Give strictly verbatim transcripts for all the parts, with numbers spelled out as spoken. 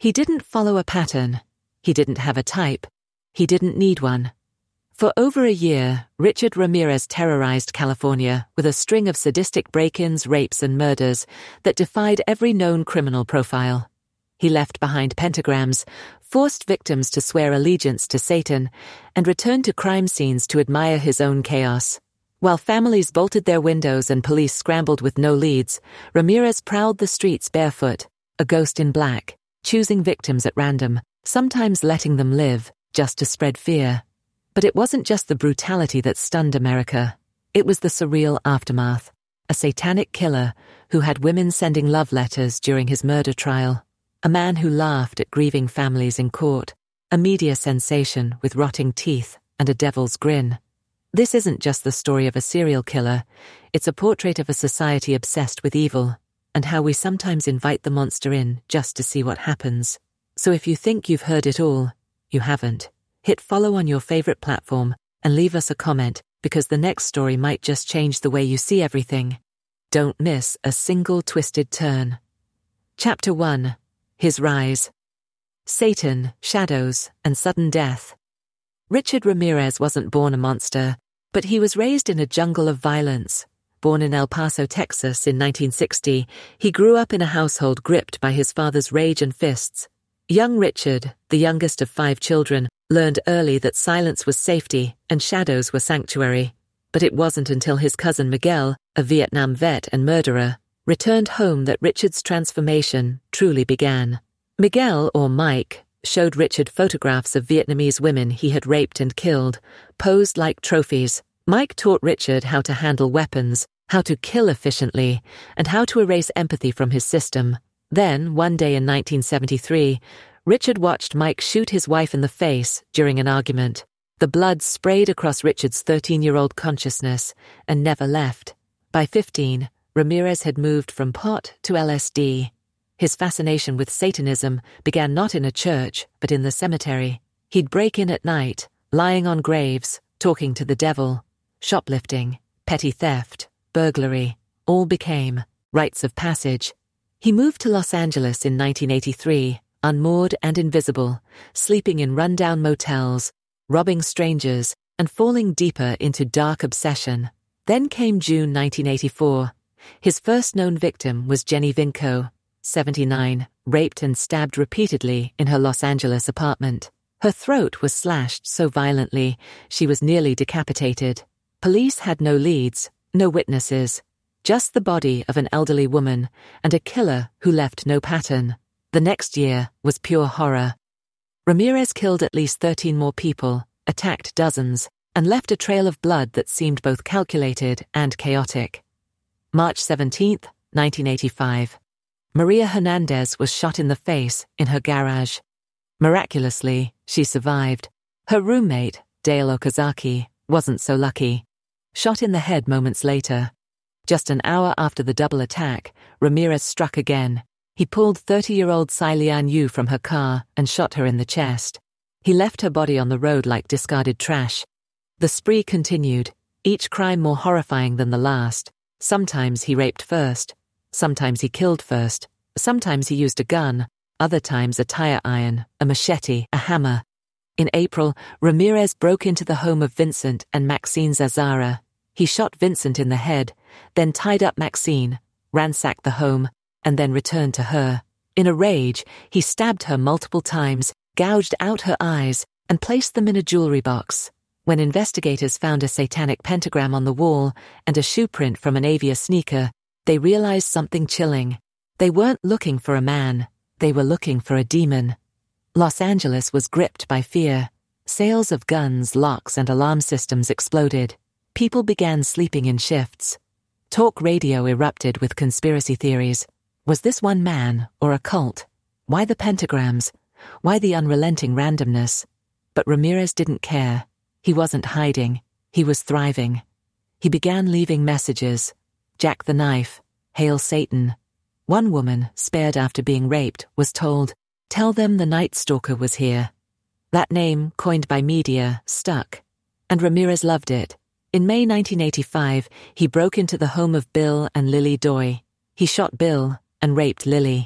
He didn't follow a pattern. He didn't have a type. He didn't need one. For over a year, Richard Ramirez terrorized California with a string of sadistic break-ins, rapes, and murders that defied every known criminal profile. He left behind pentagrams, forced victims to swear allegiance to Satan, and returned to crime scenes to admire his own chaos. While families bolted their windows and police scrambled with no leads, Ramirez prowled the streets barefoot, a ghost in black, choosing victims at random, sometimes letting them live, just to spread fear. But it wasn't just the brutality that stunned America. It was the surreal aftermath. A satanic killer who had women sending love letters during his murder trial. A man who laughed at grieving families in court. A media sensation with rotting teeth and a devil's grin. This isn't just the story of a serial killer. It's a portrait of a society obsessed with evil, and how we sometimes invite the monster in just to see what happens. So if you think you've heard it all, you haven't. Hit follow on your favorite platform and leave us a comment, because the next story might just change the way you see everything. Don't miss a single twisted turn. Chapter one. His Rise. Satan, Shadows, and Sudden Death. Richard Ramirez wasn't born a monster, but he was raised in a jungle of violence. Born in El Paso, Texas in nineteen sixty, he grew up in a household gripped by his father's rage and fists. Young Richard, the youngest of five children, learned early that silence was safety and shadows were sanctuary. But it wasn't until his cousin Miguel, a Vietnam vet and murderer, returned home that Richard's transformation truly began. Miguel, or Mike, showed Richard photographs of Vietnamese women he had raped and killed, posed like trophies. Mike taught Richard how to handle weapons, how to kill efficiently, and how to erase empathy from his system. Then, one day in nineteen seventy-three, Richard watched Mike shoot his wife in the face during an argument. The blood sprayed across Richard's thirteen-year-old consciousness and never left. By fifteen, Ramirez had moved from pot to L S D. His fascination with Satanism began not in a church, but in the cemetery. He'd break in at night, lying on graves, talking to the devil. Shoplifting, petty theft, burglary, all became rites of passage. He moved to Los Angeles in nineteen eighty-three, unmoored and invisible, sleeping in rundown motels, robbing strangers, and falling deeper into dark obsession. Then came June nineteen eighty-four. His first known victim was Jenny Vinco, seventy-nine, raped and stabbed repeatedly in her Los Angeles apartment. Her throat was slashed so violently she was nearly decapitated. Police had no leads, no witnesses, just the body of an elderly woman and a killer who left no pattern. The next year was pure horror. Ramirez killed at least thirteen more people, attacked dozens, and left a trail of blood that seemed both calculated and chaotic. March seventeenth, nineteen eighty-five. Maria Hernandez was shot in the face in her garage. Miraculously, she survived. Her roommate, Dale Okazaki, wasn't so lucky. Shot in the head moments later. Just an hour after the double attack, Ramirez struck again. He pulled thirty-year-old Tsai Lian Yu from her car and shot her in the chest. He left her body on the road like discarded trash. The spree continued, each crime more horrifying than the last. Sometimes he raped first. Sometimes he killed first. Sometimes he used a gun. Other times a tire iron, a machete, a hammer. In April, Ramirez broke into the home of Vincent and Maxine Zazara. He shot Vincent in the head, then tied up Maxine, ransacked the home, and then returned to her. In a rage, he stabbed her multiple times, gouged out her eyes, and placed them in a jewelry box. When investigators found a satanic pentagram on the wall and a shoe print from an Avia sneaker, they realized something chilling. They weren't looking for a man. They were looking for a demon. Los Angeles was gripped by fear. Sales of guns, locks, and alarm systems exploded. People began sleeping in shifts. Talk radio erupted with conspiracy theories. Was this one man or a cult? Why the pentagrams? Why the unrelenting randomness? But Ramirez didn't care. He wasn't hiding. He was thriving. He began leaving messages. Jack the Knife. Hail Satan. One woman, spared after being raped, was told, "Tell them the Night Stalker was here." That name, coined by media, stuck. And Ramirez loved it. In May nineteen eighty-five, he broke into the home of Bill and Lily Doi. He shot Bill and raped Lily.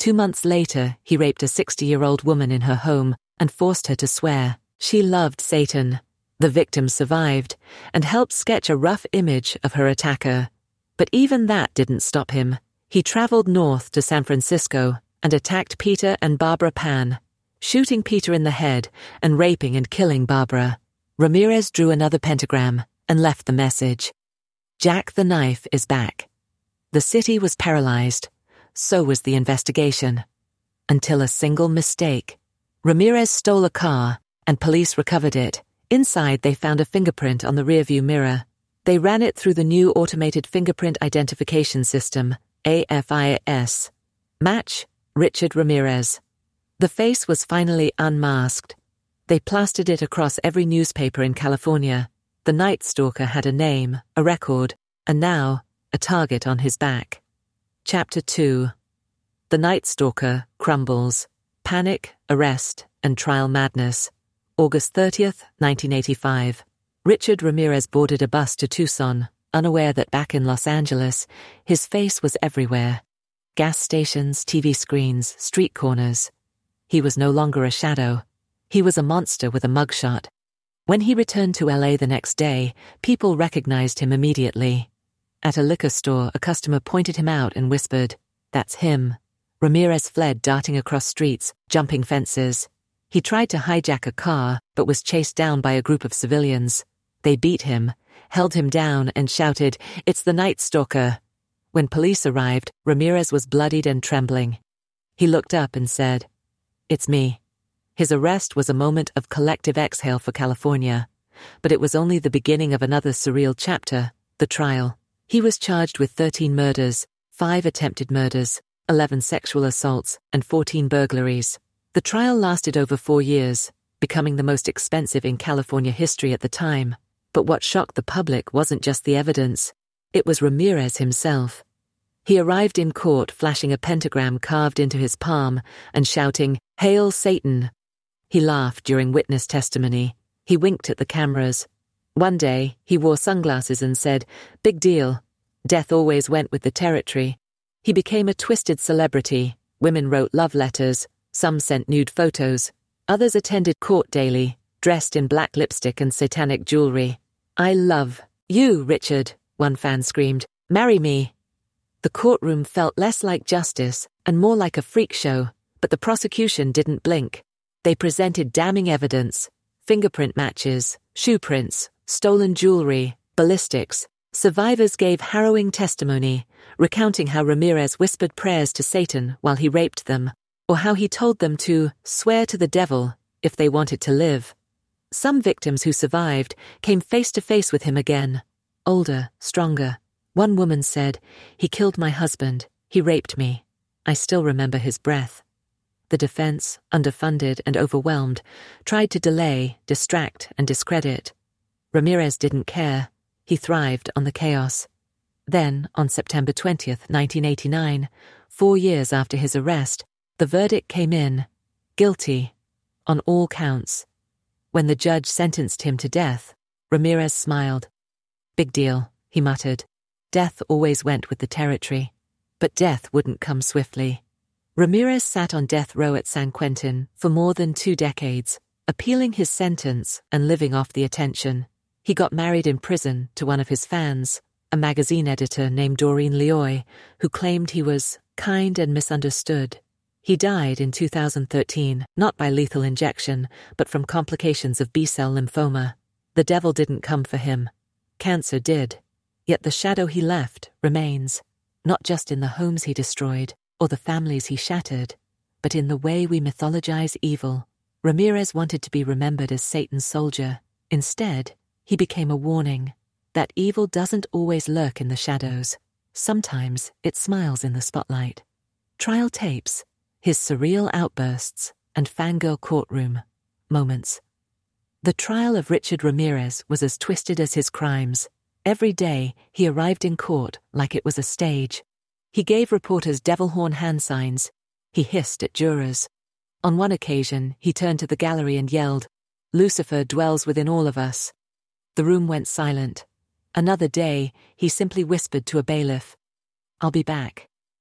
Two months later, he raped a sixty-year-old woman in her home and forced her to swear she loved Satan. The victim survived and helped sketch a rough image of her attacker. But even that didn't stop him. He traveled north to San Francisco and attacked Peter and Barbara Pan, shooting Peter in the head and raping and killing Barbara. Ramirez drew another pentagram and left the message. Jack the Knife is back. The city was paralyzed. So was the investigation. Until a single mistake. Ramirez stole a car, and police recovered it. Inside, they found a fingerprint on the rearview mirror. They ran it through the new Automated Fingerprint Identification System, A F I S. Match, Richard Ramirez. The face was finally unmasked. They plastered it across every newspaper in California. The Night Stalker had a name, a record, and now, a target on his back. Chapter two. The Night Stalker crumbles. Panic, arrest, and trial madness. August thirtieth, nineteen eighty-five. Richard Ramirez boarded a bus to Tucson, unaware that back in Los Angeles, his face was everywhere. Gas stations, T V screens, street corners. He was no longer a shadow. He was a monster with a mugshot. When he returned to L A the next day, people recognized him immediately. At a liquor store, a customer pointed him out and whispered, "That's him." Ramirez fled, darting across streets, jumping fences. He tried to hijack a car, but was chased down by a group of civilians. They beat him, held him down, and shouted, "It's the Night Stalker." When police arrived, Ramirez was bloodied and trembling. He looked up and said, "It's me." His arrest was a moment of collective exhale for California, but it was only the beginning of another surreal chapter, the trial. He was charged with thirteen murders, five attempted murders, eleven sexual assaults, and fourteen burglaries. The trial lasted over four years, becoming the most expensive in California history at the time. But what shocked the public wasn't just the evidence. It was Ramirez himself. He arrived in court flashing a pentagram carved into his palm and shouting, "Hail Satan!" He laughed during witness testimony. He winked at the cameras. One day, he wore sunglasses and said, "Big deal. Death always went with the territory." He became a twisted celebrity. Women wrote love letters. Some sent nude photos. Others attended court daily, dressed in black lipstick and satanic jewelry. "I love you, Richard," one fan screamed. "Marry me." The courtroom felt less like justice and more like a freak show, but the prosecution didn't blink. They presented damning evidence: fingerprint matches, shoe prints, stolen jewelry, ballistics. Survivors gave harrowing testimony, recounting how Ramirez whispered prayers to Satan while he raped them, or how he told them to swear to the devil if they wanted to live. Some victims who survived came face to face with him again, older, stronger. One woman said, "He killed my husband. He raped me. I still remember his breath." The defense, underfunded and overwhelmed, tried to delay, distract, and discredit. Ramirez didn't care. He thrived on the chaos. Then, on September twentieth, nineteen eighty-nine, four years after his arrest, the verdict came in. Guilty. On all counts. When the judge sentenced him to death, Ramirez smiled. "Big deal," he muttered. Death always went with the territory. But death wouldn't come swiftly. Ramirez sat on death row at San Quentin for more than two decades, appealing his sentence and living off the attention. He got married in prison to one of his fans, a magazine editor named Doreen Leoy, who claimed he was kind and misunderstood. He died in two thousand thirteen, not by lethal injection, but from complications of B-cell lymphoma. The devil didn't come for him. Cancer did. Yet the shadow he left remains, not just in the homes he destroyed or the families he shattered, but in the way we mythologize evil. Ramirez wanted to be remembered as Satan's soldier. Instead, he became a warning that evil doesn't always lurk in the shadows. Sometimes it smiles in the spotlight. Trial tapes, his surreal outbursts, and fangirl courtroom moments. The trial of Richard Ramirez was as twisted as his crimes. Every day, he arrived in court like it was a stage. He gave reporters devil horn hand signs. He hissed at jurors. On one occasion, he turned to the gallery and yelled, "Lucifer dwells within all of us." The room went silent. Another day, he simply whispered to a bailiff, "I'll be back."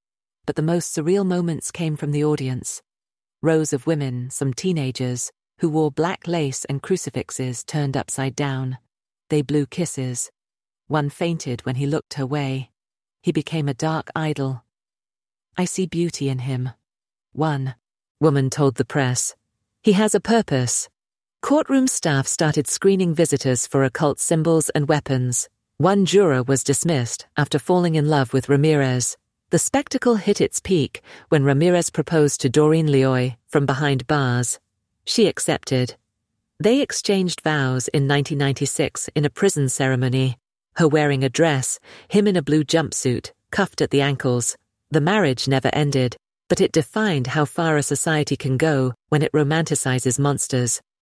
but the most surreal moments came from the audience. Rows of women, some teenagers, who wore black lace and crucifixes turned upside down. They blew kisses. One fainted when he looked her way. He became a dark idol. I see beauty in him. One woman told the press. He has a purpose. Courtroom staff started screening visitors for occult symbols and weapons. One juror was dismissed after falling in love with Ramirez. The spectacle hit its peak when Ramirez proposed to Doreen Lioy from behind bars. She accepted. They exchanged vows in nineteen ninety-six in a prison ceremony, her wearing a dress, him in a blue jumpsuit, cuffed at the ankles. The marriage never ended, but it defined how far a society can go when it romanticizes monsters.